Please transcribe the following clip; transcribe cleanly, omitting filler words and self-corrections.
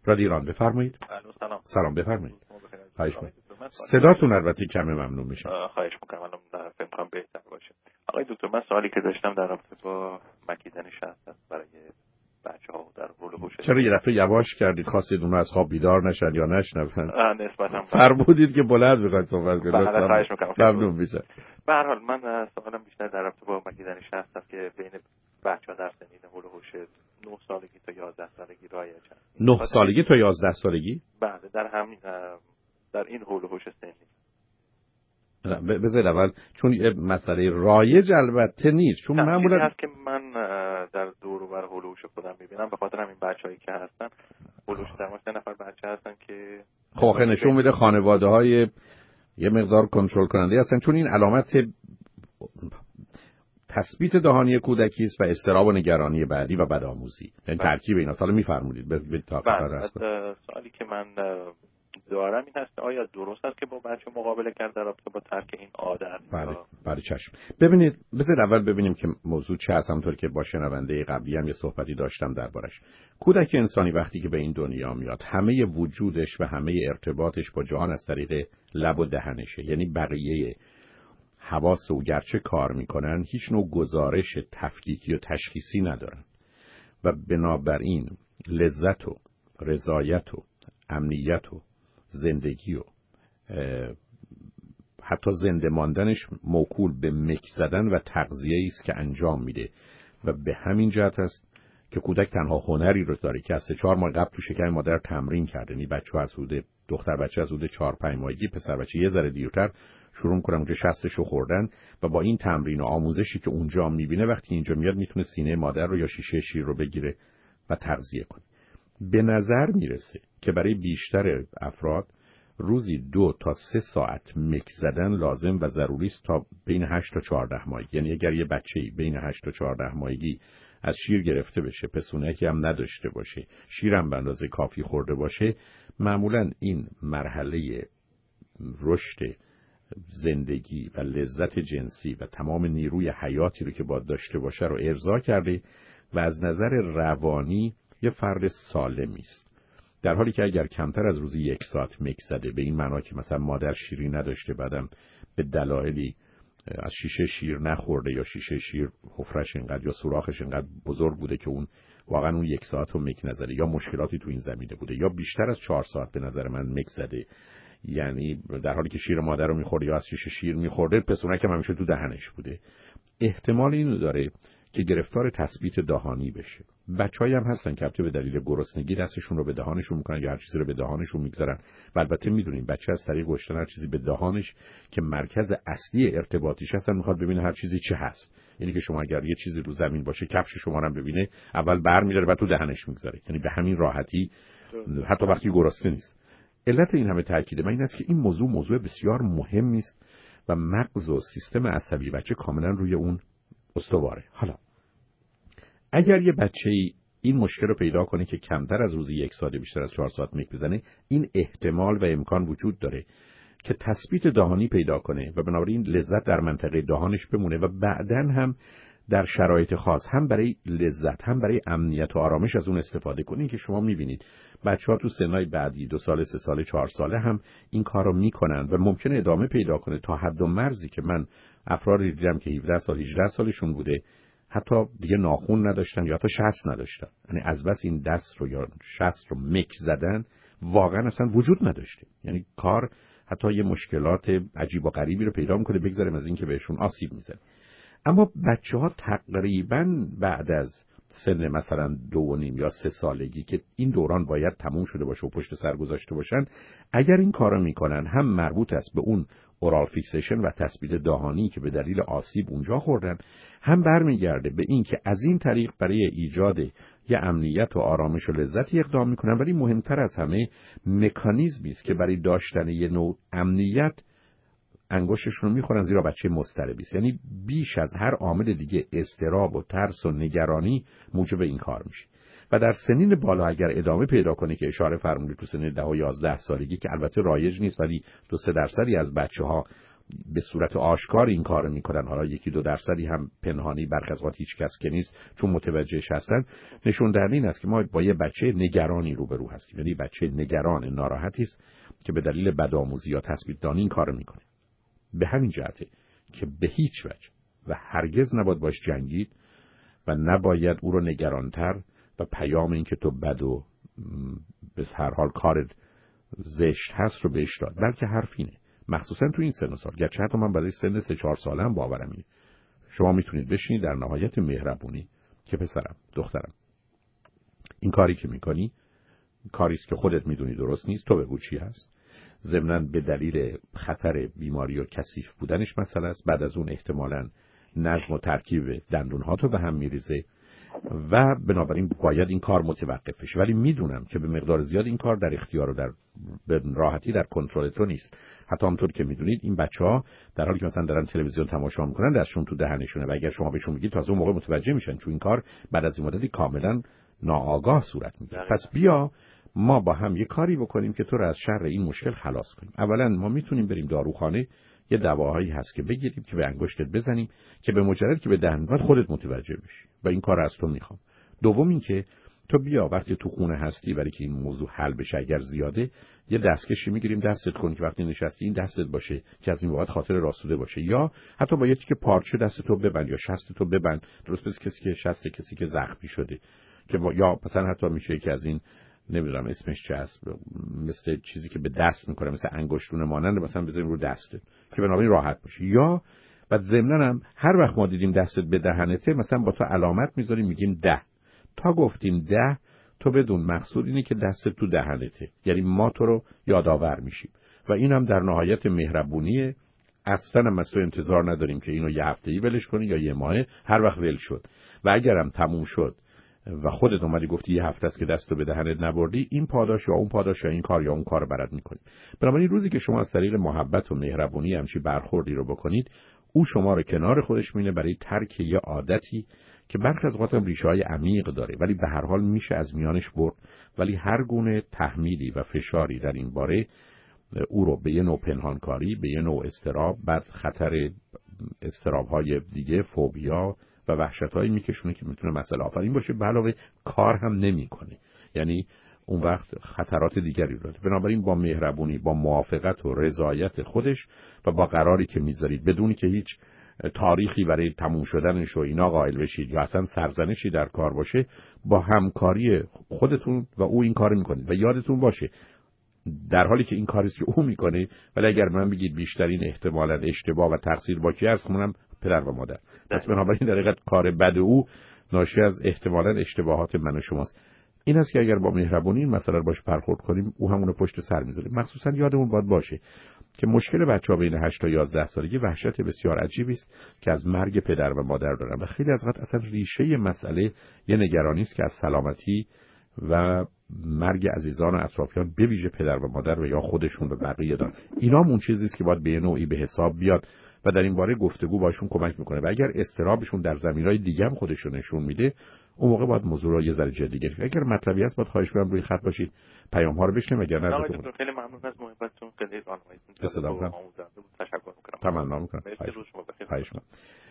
رادیو ایران بفرمایید. سلام. سلام بفرمایید. خواهش می‌کنم. صداتون البته کمه ممنون میشم. خواهش می‌کنم. الان فکر کنم بهتر باشه. آقای دکتر، من سوالی که داشتم در رابطه با مکیدن شست است برای بچه‌ها در حول هوش. چرا یه دفعه یواش کردید؟ خواستید اونها از خواب بیدار نشن یا نشنون؟ نسبتاً فرمودید که بلند بخواید صحبت کنید. بله خواهش می‌کنم. ممنون میشم. به هر حال من سوالم بیشتر در رابطه با مکیدن شست است که بین بچه‌ها در سنین حول هوش 9 سالگی تا 11 سالگی رایج است. 9 سالگی تا 11 سالگی؟ بله، در همین در این حول هوش سنی. بذار اول چون مسئله رایج البته نیست، چون معمولا هست که من در دور و بر حول هوش خودم می‌بینم، به خاطر همین بچه‌هایی که هستن حول هوش در 3 نفر بچه هستن که خب نشون میده خانواده‌های یه مقدار کنترل کننده هستن، چون این علامت تثبیت دهانی کودکی است و اضطراب و نگرانی بعدی و بدآموزی. این ترکیب اینا سال می‌فرمودید به تاکید. سوالی که من دارم این هست آیا درست است که با بچه مقابله کرد در رابطه با ترک این عادت؟ بله چشم. ببینید بذار اول ببینیم که موضوع چه هست. همونطور که با شنونده قبلی هم یه صحبتی داشتم دربارش. کودک انسانی وقتی که به این دنیا میاد همه وجودش و همه ارتباطش با جهان از طریق لب و دهنشه، یعنی بقیه حواس او گرچه کار میکنن هیچ نوع گزارش تفکیکی و تشخیصی ندارن و بنابراین لذت و رضایت و امنیت و زندگی و حتی زنده ماندنش موکول به مک زدن و تغذیه‌ای است که انجام میده و به همین جهت است که کودک تنها هنری رو داره که از 3-4 ماه قبل تو شکم مادر تمرین کرده. یعنی بچه‌ها از حدود دختر بچه از حدود 4-5 ماهگی، پسر بچه یه ذره دیرتر شروع می‌کنن اونجا شستشو خوردن و با این تمرین و آموزشی که اونجا می‌بینه وقتی اینجا میاد میتونه سینه مادر رو یا شیشه شیر رو بگیره و تغذیه کنه. به نظر میرسه که برای بیشتر افراد روزی 2 تا 3 ساعت مک زدن لازم و ضروری است تا بین 8 تا 14 ماهگی. یعنی اگر یه بچه‌ای بین 8 تا 14 ماهگی از شیر گرفته بشه، پسونکی هم نداشته باشه، شیرم به اندازه کافی خورده باشه، معمولاً این مرحله رشد زندگی و لذت جنسی و تمام نیروی حیاتی رو که باید داشته باشه رو ارضا کرده و از نظر روانی یه فرد سالمی است. در حالی که اگر کمتر از روزی 1 ساعت مک زده، به این معنا که مثلا مادر شیری نداشته بعدم به دلایلی از شیشه شیر نخورده یا شیشه شیر حفرش اینقدر یا سوراخش اینقدر بزرگ بوده که اون واقعا اون 1 ساعت رو مک نزده یا مشکلاتی تو این زمینه بوده یا بیشتر از 4 ساعت به نظر من مک زده، یعنی در حالی که شیر مادر رو میخورده یا از شیشه شیر میخورده، پسونک هم همیشه تو دهنش بوده، احتمال اینو داره که گرفتار تثبیت دهانی بشه. بچه‌ای هم هستن که البته به دلیل گرسنگی دستشون رو به دهانشون میکنن یا هر چیزی رو به دهانشون میگذارن و البته میدونیم بچه از طریق گشتن هر چیزی به دهانش که مرکز اصلی ارتباطیش هستن میخواد ببینه هر چیزی چه هست. یعنی که شما اگر یه چیزی رو زمین باشه کفش شما رو هم ببینه اول برمی‌داره بعد تو دهنش میگذاره، یعنی به همین راحتی حتی وقتی گرسنه نیست. علت این همه تاکید من این است که این موضوع بسیار مهمی است و مغز و سیستم عصبی بچه کاملا روی اون استواره. حالا اگر یه بچه‌ای این مشکل رو پیدا کنه که کمتر از روزی 1 ساعت بیشتر از 4 ساعت مک بزنه، این احتمال و امکان وجود داره که تثبیت دهانی پیدا کنه و بنابراین لذت در منطقه دهانش بمونه و بعداً هم در شرایط خاص هم برای لذت هم برای امنیت و آرامش از اون استفاده کنه. که شما می‌بینید بچه‌ها تو سنای بعدی 2 ساله، 3 ساله، 4 ساله هم این کار رو می‌کنن و ممکنه ادامه پیدا کنه تا حد و مرزی که من افرادی دیدم که 17 سال 18 سالشون بوده حتی دیگه ناخن نداشتن یا حتی شست نداشتن، یعنی از بس این دست رو یا شست رو مک زدن واقعا اصلا وجود نداشته. یعنی کار حتی یه مشکلات عجیب و غریبی رو پیدا میکنه، بگذاریم از این که بهشون آسیب میزنه. اما بچه‌ها تقریبا بعد از سن مثلا 2.5 یا 3 سالگی که این دوران باید تموم شده باشه و پشت سر گذاشته باشن، اگر این کارو میکنن هم مربوط است به اون اورال فیکسیشن و تثبیت دهانی که به دلیل آسیب اونجا خوردن، هم برمیگرده به این که از این طریق برای ایجاد یه امنیت و آرامش و لذتی اقدام میکنن. ولی مهمتر از همه مکانیزمی است که برای داشتن یه نوع امنیت انگشتشون رو میخورن زیرا بچه مضطربی است. یعنی بیش از هر عامل دیگه اضطراب و ترس و نگرانی موجب این کار میشه و در سنین بالا اگر ادامه پیدا کنه که اشاره فرمودید تو سن 10 و 11 سالگی که البته رایج نیست ولی 2-3% از بچه‌ها به صورت آشکار این کار میکنن، حالا 1-2% هم پنهانی، برخی از اوقات هیچ کس که نیست چون متوجهش هستن، نشون دهنده این است که ما با یه بچه نگرانی روبرو هستیم. یعنی بچه نگران، ناراحتی است که به دلیل بدآموزی یا تثبیت دانی این کارو میکنه. به همین جهته که به هیچ وجه و هرگز نباید باش جنگید و نباید او رو نگرانتر و پیام این که تو بد و به هر حال کار زشت هست رو بهش داد، بلکه حرف اینه، مخصوصا تو این سن و سال، گرچه حتی من برای سن 3-4 ساله هم باورم اینه، شما میتونید بشینید در نهایت مهربونی که پسرم، دخترم، این کاری که میکنی کاری است که خودت میدونی درست نیست، تو بگو چی هست. ضمناً به دلیل خطر بیماری و کثیف بودنش مسئله است، بعد از اون احتمالاً نظم و ترکیب دندون‌ها تو به هم میریزه و بنابراین باید این کار متوقف بشه. ولی میدونم که به مقدار زیاد این کار در اختیار و به راحتی در کنترل تو نیست. حتی همونطور که میدونید این بچه‌ها در حالی که مثلا دارن تلویزیون تماشا میکنن دستشون تو دهنشونه و اگر شما بهشون بگید تازه اون موقع متوجه میشن، چون این کار بعد از این مدتی کاملا ناآگاه صورت میگیره. پس بیا ما با هم یه کاری بکنیم که تو رو از شر این مشکل خلاص کنیم. اولا ما میتونیم بریم داروخانه، یه دواهایی هست که بگیریم که به انگشتت بزنیم که به مجرد که به دهنت خودت متوجه بشی و این کار از تو میخوام. دوم این که تو بیا وقتی تو خونه هستی برای که این موضوع حل بشه، اگر زیاده یه دستکشی میگیریم دستت کن که وقتی نشستی این دستت باشه که از این بابت خاطر راسوده باشه، یا حتی با یه تیکه پارچه دستتو ببند یا شستتو ببند، درست مثل کسی که زخمی شده، که یا مثلا حتی میشه که از این نمیدونم اسمش چه است، مثل چیزی که به دست میکنه مثل انگشتونه مانند، مثلا بذاریم رو دستت که بنابراین راحت باشه. یا بعد ضمناً هم هر وقت ما دیدیم دستت به دهنته مثلا با تو علامت میذاریم میگیم 10. تا گفتیم 10 تو بدون مقصود اینه که دستت تو دهنته، یعنی ما تو رو یادآور میشیم و این هم در نهایت مهربونیه. اصلا هم از تو انتظار نداریم که اینو یه هفته‌ای ولش کنی یا یه ماه، هر وقت ول شد و اگرم تموم شد و خودت اومدی گفتی یه هفته است که دستو به دهنت نبردی، این پاداش یا اون پاداش یا این کار یا اون کار برات میکنی. بنابراین روزی که شما از طریق محبت و مهربونی همچی برخوردی رو بکنید، او شما رو کنار خودش میونه برای ترک یه عادتی که برخی از اوقات ریشه‌های عمیق داره ولی به هر حال میشه از میانش برد. ولی هر گونه تحمیلی و فشاری در این باره او رو به یه نوع پنهانکاری، به یه نوع اضطراب، بعد خطر اضطراب‌های دیگه، فوبیا و وحشت‌هایی میکشونه که میتونه مسئله آفرین باشه، به علاوه کار هم نمیکنه، یعنی اون وقت خطرات دیگری رو داره. بنابراین با مهربونی، با موافقت و رضایت خودش و با قراری که میذارید بدونی که هیچ تاریخی برای تموم شدنش و اینا قائل بشید یا اصلا سرزنشی در کار باشه، با همکاری خودتون و او این کار میکنید و یادتون باشه در حالی که این کاری که او میکنه، ولی اگر من بگید بیشترین احتمالاً اشتباه و تقصیر با کی است، خونم پدر و مادر. پس بنابراین در حقیقت کار بد او ناشی از احتمالاً اشتباهات من و شماست. این است که اگر با مهربونی این مسئله رو باش برخورد کنیم، او همون رو پشت سر میذاره. مخصوصا یادمون باید باشه که مشکل بچه‌ها بین 8 تا 11 سالگی وحشت بسیار عجیبی است که از مرگ پدر و مادر دارن و خیلی از وقت اصلا ریشه مسئله یه نگرانی است که از سلامتی و مرگ عزیزان و اطرافیان به ویژه پدر و مادر و یا خودشون و بقیه دارن. اینا اون چیزی است که باید به نوعی به حساب بیاد و در این باره گفتگو باشون کمک میکنه و اگر استرابشون در زمینهای دیگه هم خودشون نشون میده، اون موقع باید موضوع رو یه ذره جدی گرفت. اگر مطلبی هست باید خواهش کنم روی خط باشید، پیام ها رو بشنویم. اگر نه دکتر خیلی ممنون از محبتتون، خیلی راهنماییتون. تشکر میکنم. تشکر میکنم. تمام میکنم.